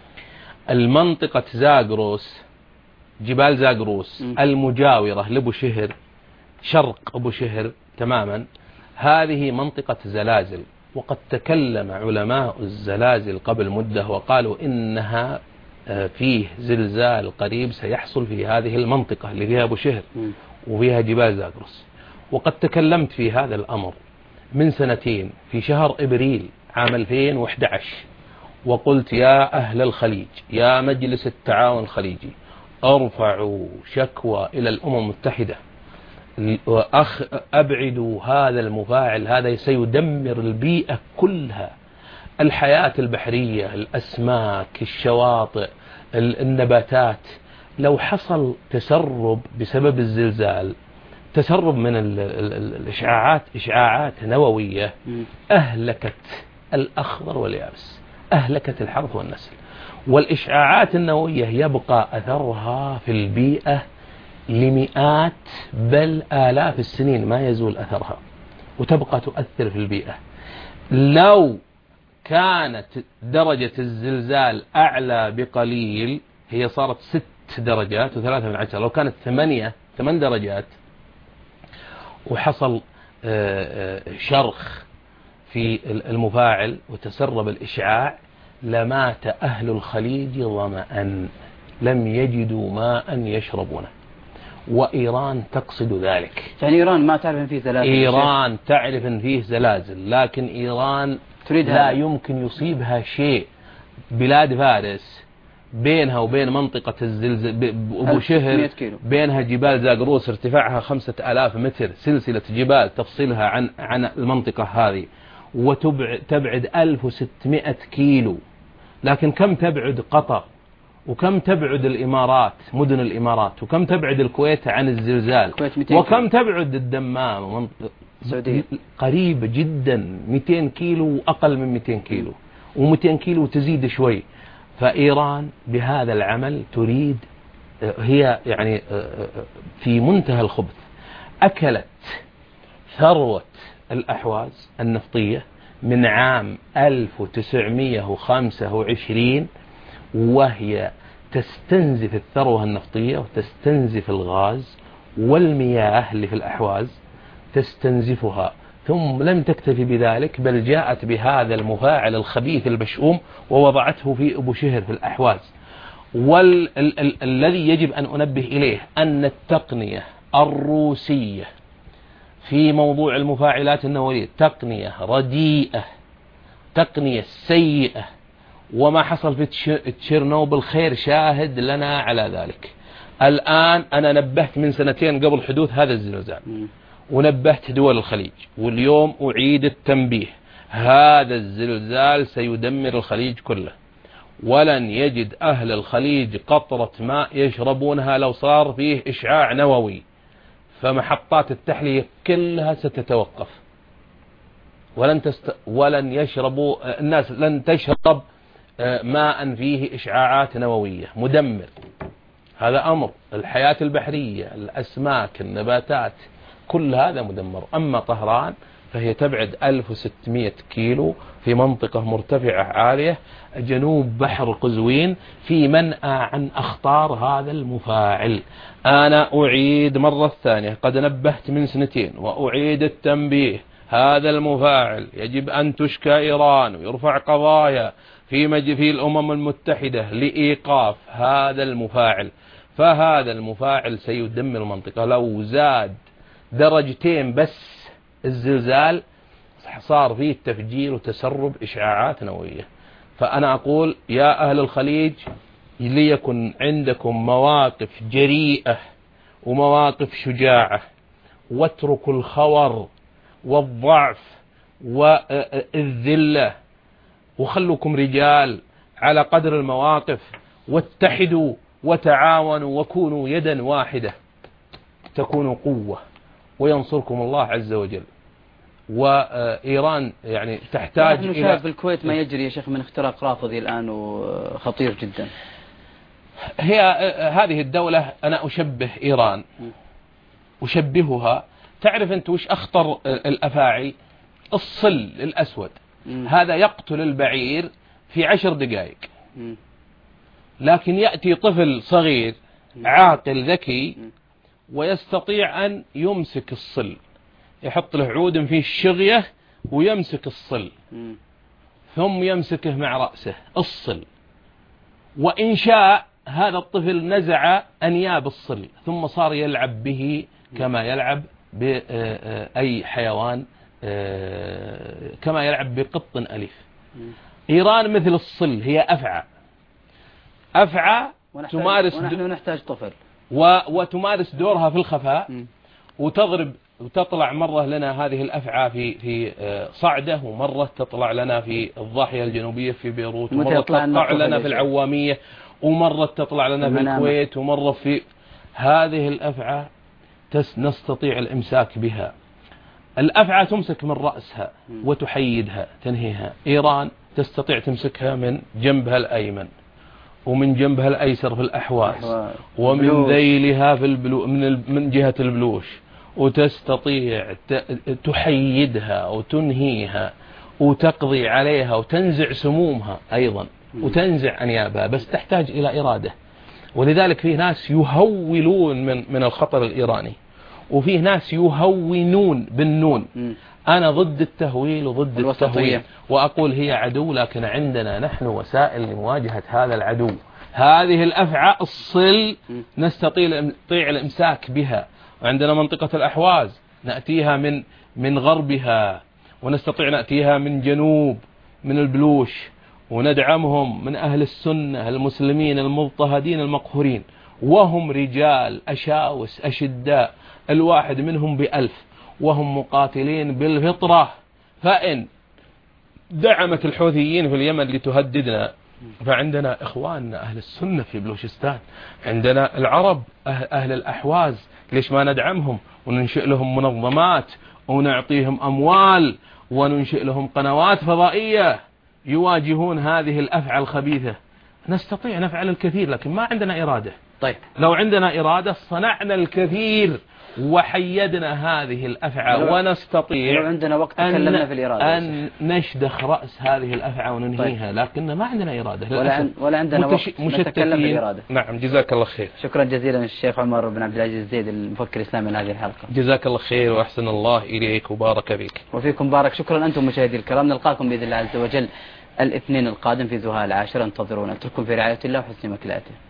المنطقة زاغروس، جبال زاغروس م. المجاورة لبوشهر، شرق بوشهر تماما، هذه منطقة زلازل. وقد تكلم علماء الزلازل قبل مدة وقالوا إنها فيه زلزال قريب سيحصل في هذه المنطقة اللي فيها بوشهر وفيها جبال زاغروس. وقد تكلمت في هذا الأمر من سنتين في شهر إبريل عام ألفين وأحد عشر، وقلت يا أهل الخليج، يا مجلس التعاون الخليجي، ارفعوا شكوى إلى الأمم المتحدة، أخ أبعدوا هذا المفاعل، هذا سيدمر البيئة كلها، الحياة البحرية، الأسماك، الشواطئ، النباتات. لو حصل تسرب بسبب الزلزال، تسرب من الإشعاعات، إشعاعات نووية، أهلكت الأخضر واليابس، أهلكت الحرث والنسل. والإشعاعات النووية يبقى أثرها في البيئة لمئات بل آلاف السنين، ما يزول أثرها وتبقى تؤثر في البيئة. لو كانت درجة الزلزال أعلى بقليل، هي صارت ست درجات وثلاثة من عشرة، لو كانت ثمانية ثمان درجات وحصل شرخ في المفاعل وتسرب الإشعاع، لمات أهل الخليج ظمأ، لم يجدوا ماء يشربونه. وإيران تقصد ذلك. يعني إيران ما تعرف أن فيه زلازل؟ إيران تعرف أن فيه زلازل، لكن إيران تريد لا هذا. يمكن يصيبها شيء. بلاد فارس بينها وبين منطقة الزلزال بوشهر بينها جبال زاغروس ارتفاعها خمسة آلاف متر، سلسلة جبال تفصلها عن عن المنطقة هذه، وتبعد ألف وستمائة كيلو. لكن كم تبعد قطر، وكم تبعد الإمارات، مدن الإمارات، وكم تبعد الكويت عن الزلزال، وكم تبعد الدمام السعودية؟ قريبة جدا، مئتين كيلو وأقل من مئتين كيلو، ومئتين كيلو تزيد شوي. فإيران بهذا العمل تريد، هي يعني في منتهى الخبث، أكلت ثروة الأحواز النفطية من عام ألف وتسعمائة وخمسة وعشرين، وهي تستنزف الثروة النفطية وتستنزف الغاز والمياه اللي في الأحواز تستنزفها. ثم لم تكتفي بذلك، بل جاءت بهذا المفاعل الخبيث المشؤوم ووضعته في أبو شهر في الأحواز. والذي يجب أن أنبه إليه أن التقنية الروسية في موضوع المفاعلات النووية تقنية رديئة، تقنية سيئة، وما حصل في تشيرنوبل خير شاهد لنا على ذلك. الآن أنا نبهت من سنتين قبل حدوث هذا الزلزال، ونبهت دول الخليج، واليوم أعيد التنبيه، هذا الزلزال سيدمر الخليج كله، ولن يجد أهل الخليج قطرة ماء يشربونها لو صار فيه إشعاع نووي، فمحطات التحلية كلها ستتوقف، ولن, تست... ولن يشربوا الناس لن تشرب ماء فيه إشعاعات نووية مدمر. هذا أمر الحياة البحرية، الأسماك، النباتات، كل هذا مدمر. أما طهران فهي تبعد ألف وستمائة كيلو في منطقة مرتفعة عالية جنوب بحر قزوين، في منأى عن أخطار هذا المفاعل. أنا أعيد مرة ثانية، قد نبهت من سنتين وأعيد التنبيه، هذا المفاعل يجب أن تشكى إيران ويرفع قضايا في مج في الأمم المتحدة لإيقاف هذا المفاعل. فهذا المفاعل سيدمر المنطقة. لو زاد درجتين بس الزلزال صار فيه تفجير وتسرب إشعاعات نووية. فأنا أقول يا أهل الخليج ليكن عندكم مواقف جريئة ومواقف شجاعة، واتركوا الخور والضعف والذلة، وخلوكم رجال على قدر المواقف، واتحدوا وتعاونوا وكونوا يدا واحدة تكونوا قوة وينصركم الله عز وجل. وإيران يعني تحتاج نحن إلى نشاهد في الكويت ما يجري يا شيخ من اختراق رافضي الآن وخطير جدا. هي هذه الدولة أنا أشبه إيران، أشبهها، تعرف أنت وش أخطر الأفاعي؟ الصل الأسود هذا يقتل البعير في عشر دقائق، لكن يأتي طفل صغير عاقل ذكي ويستطيع أن يمسك الصل، يحط له عود فيه الشغية ويمسك الصل ثم يمسكه مع رأسه الصل، وإن شاء هذا الطفل نزع أنياب الصل ثم صار يلعب به كما يلعب بأي حيوان، كما يلعب بقط أليف. إيران مثل الصل، هي أفعى أفعى تمارس ونحن نحتاج طفل وتمارس دورها في الخفاء، وتضرب وتطلع مرة لنا هذه الأفعى في في صعدة، ومرة تطلع لنا في الضاحية الجنوبية في بيروت، ومرة تطلع لنا في العوامية، ومرة تطلع لنا في الكويت، ومرة في هذه الأفعى نستطيع الإمساك بها. الأفعى تمسك من رأسها وتحيدها تنهيها. إيران تستطيع تمسكها من جنبها الأيمن ومن جنبها الأيسر في الأحواز ومن ذيلها في البلو من من جهة البلوش، وتستطيع تحيدها وتنهيها وتقضي عليها وتنزع سمومها أيضا وتنزع أنيابها، بس تحتاج إلى إرادة. ولذلك فيه ناس يهولون من من الخطر الإيراني، وفيه ناس يهونون بالنون. أنا ضد التهويل وضد التهويل، وأقول هي عدو، لكن عندنا نحن وسائل لمواجهة هذا العدو. هذه الأفعى الصل نستطيع الإمساك بها، وعندنا منطقة الأحواز نأتيها من من غربها، ونستطيع نأتيها من جنوب من البلوش، وندعمهم من أهل السنة المسلمين المضطهدين المقهورين، وهم رجال أشاوس أشداء، الواحد منهم بألف، وهم مقاتلين بالفطرة. فإن دعمت الحوثيين في اليمن لتهددنا، فعندنا إخواننا أهل السنة في بلوشستان، عندنا العرب أهل الأحواز، ليش ما ندعمهم وننشئ لهم منظمات ونعطيهم أموال وننشئ لهم قنوات فضائية يواجهون هذه الأفعى الخبيثة؟ نستطيع نفعل الكثير، لكن ما عندنا إرادة. طيب لو عندنا إرادة صنعنا الكثير وحيدنا هذه الأفعى، ونستطيع لو عندنا وقت تكلمنا في الإرادة أن نشدخ رأس هذه الأفعى وننهيها. طيب. لكن ما عندنا إرادة ولا, ولا عندنا متش... وقت نتكلم في الإرادة. نعم، جزاك الله خير. شكرا جزيلا الشيخ عمر بن عبد العزيز الزيد المفكر الإسلامي من هذه الحلقة. جزاك الله خير وأحسن الله إليك وبارك بك. وفيكم بارك. شكرا أنتم مشاهدي الكرام، نلقاكم بإذن الله عز وجل الاثنين القادم في زهاء العاشرة، انتظرونا. اترككم في رعاية الله وحسن مكلاته.